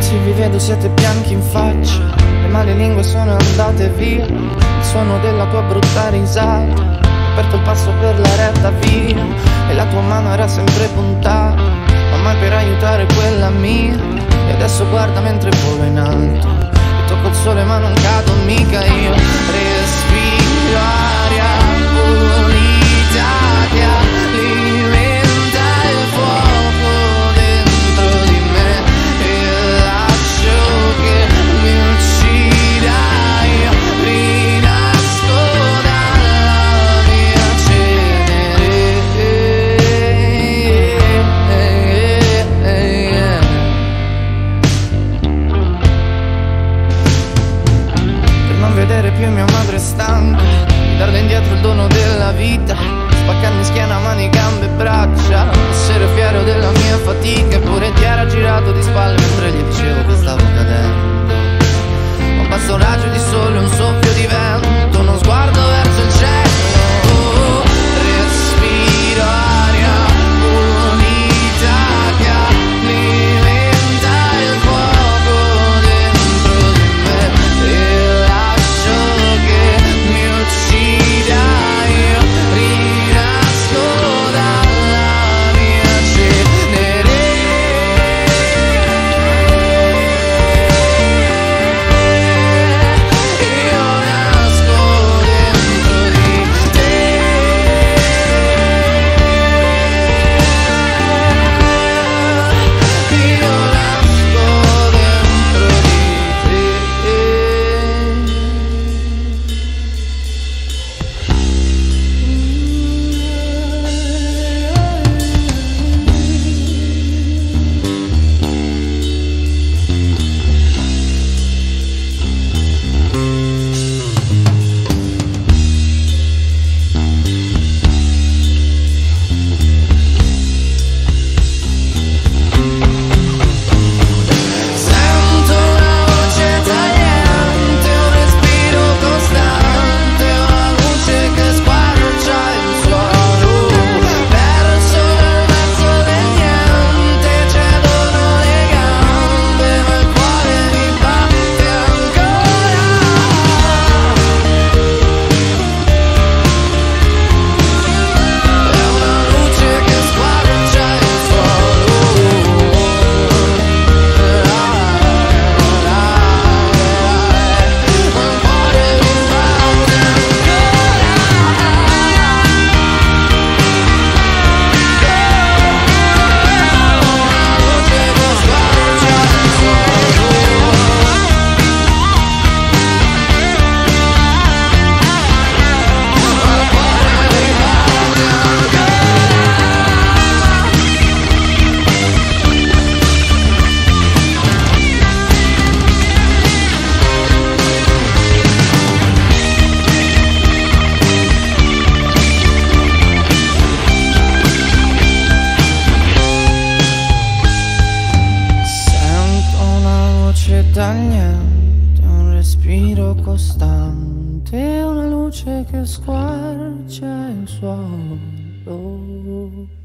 Se vi vedo siete bianchi in faccia, le male lingue sono andate via, il suono della tua brutta risata, ho aperto il passo per la retta via, e la tua mano era sempre puntata, ma mai per aiutare quella mia. E adesso guarda mentre volo in alto, e tocco il sole ma non cado mica io. Respiro aria pulita che alimenta il fuoco dentro di me, e lascio che mi uccida. Io rinasco dalla mia cenere. Per non vedere più mia madre stanca, darle indietro il dono della vita, spaccarmi schiena, mani, gambe e braccia, essere fiero della mia fatica. Eppure ti era girato di spalle mentre gli dicevo che stavo cadendo. Ma basta un raggio di sole, un soffio di vento, uno sguardo verso il cielo. Respiro aria pulita che alimenta il fuoco dentro di me, e lascio che mi uccida. Io rinasco dalla mia cenere. Io nasco dentro di te. Io nasco dentro sento una voce tagliente, un respiro costante, una luce che squarcia il suolo. Perso nel mezzo del niente, cedono le gambe, ma il cuore mi batte ancora. È una luce che squarcia il suolo. Sento una voce dal niente, un respiro costante, una luce che squarcia il suolo.